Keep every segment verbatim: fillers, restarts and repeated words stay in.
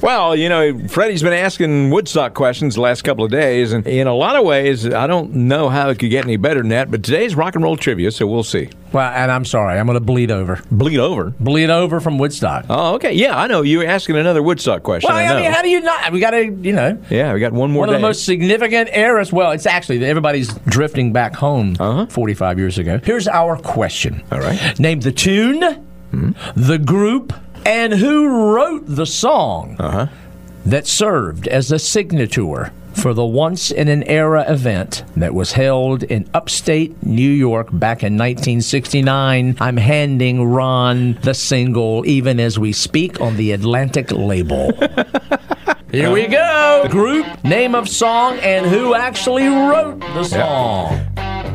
Well, you know, Freddie's been asking Woodstock questions the last couple of days, and in a lot of ways, I don't know how it could get any better than that, but today's rock and roll trivia, so we'll see. Well, and I'm sorry, I'm going to bleed over. Bleed over? Bleed over from Woodstock. Oh, okay. Yeah, I know. You were asking another Woodstock question. Well, I, I, know. mean, how do you not? We got to, you know. Yeah, we got one more One day. of the most significant eras. Well, it's actually, everybody's drifting back home uh-huh. forty-five years ago. Here's our question. All right. Name the tune, mm-hmm. the group, and who wrote the song uh-huh. that served as a signature for the once-in-an-era event that was held in upstate New York back in nineteen sixty-nine. I'm handing Ron the single, even as we speak, on the Atlantic label. Here we go. Group, name of song, and who actually wrote the song. Yeah.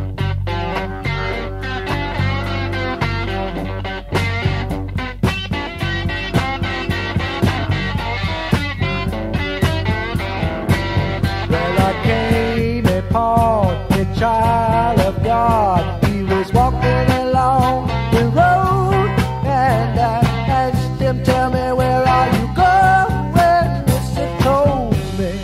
Child of God, he was walking along the road, and I asked him, tell me, where are you going? He told me,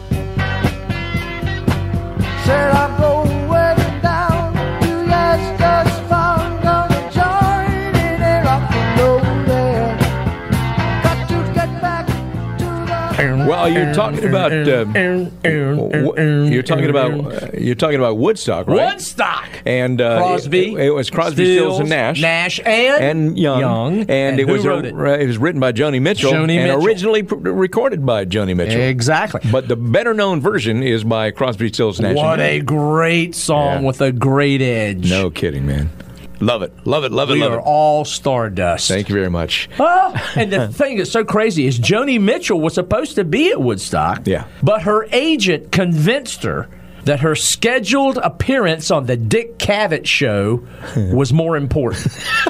said, I'm going down to Leicester's farm, gonna join in a rock and roll there. Got to get back to the... Well, you're talking about... Uh, you're talking about... Uh, you're talking about Woodstock, right? Woodstock! And uh, Crosby. It, it was Crosby, Stills, and Nash. Nash and, and Young. Young. And, and it who was wrote a, it? It was written by Joni Mitchell. Joni and Mitchell. originally pr- recorded by Joni Mitchell. Exactly. But the better-known version is by Crosby, Stills, Nash. What and a Young. great song Yeah. with a great edge. No kidding, man. Love it. Love it, love it, we love are it. all stardust. Thank you very much. Oh, and the thing that's so crazy is Joni Mitchell was supposed to be at Woodstock, yeah. but her agent convinced her that her scheduled appearance on the Dick Cavett show was more important.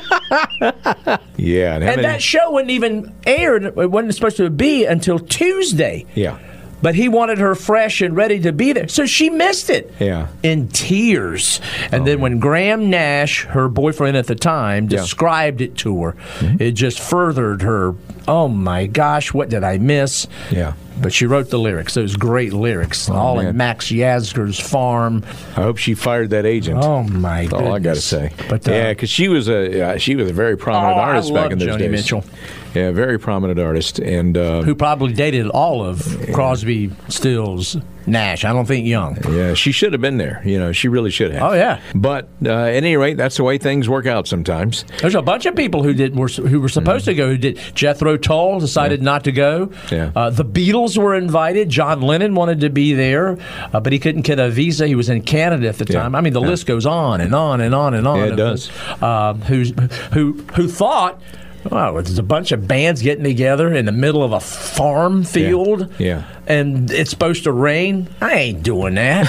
Yeah. And, and that show wasn't even aired. It wasn't supposed to be until Tuesday. Yeah. But he wanted her fresh and ready to be there. So she missed it. Yeah. In tears. And oh, then man. when Graham Nash, her boyfriend at the time, described yeah. it to her, mm-hmm. it just furthered her, oh my gosh, what did I miss? Yeah. But she wrote the lyrics. Those great lyrics. Oh, all man. at Max Yasgur's farm. I hope she fired that agent. Oh my That's goodness. all I got to say. But, uh, yeah, because she was a uh, she was a very prominent oh, artist I back in those Joni days. Mitchell. Yeah, very prominent artist, and uh, who probably dated all of Crosby, Stills, Nash. I don't think Young. Yeah, she should have been there. You know, she really should have. Oh yeah. But uh, at any rate, that's the way things work out sometimes. There's a bunch of people who did were who were supposed mm-hmm. to go who did. Jethro Tull decided yeah. not to go. Yeah. Uh, the Beatles were invited. John Lennon wanted to be there, uh, but he couldn't get a visa. He was in Canada at the time. Yeah. I mean, the yeah. list goes on and on and on and on. Yeah, it does. Uh, who's who who thought? Wow, there's a bunch of bands getting together in the middle of a farm field, yeah, yeah. and it's supposed to rain. I ain't doing that.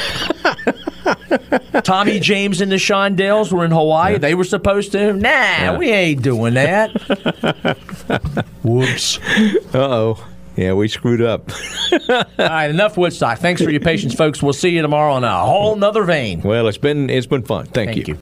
Tommy James and the Shondells were in Hawaii. Yeah. They were supposed to. Nah, yeah. we ain't doing that. Whoops. Uh-oh. Yeah, we screwed up. All right, enough Woodstock. Thanks for your patience, folks. We'll see you tomorrow on a whole nother vein. Well, it's been it's been fun. Thank, Thank you. you.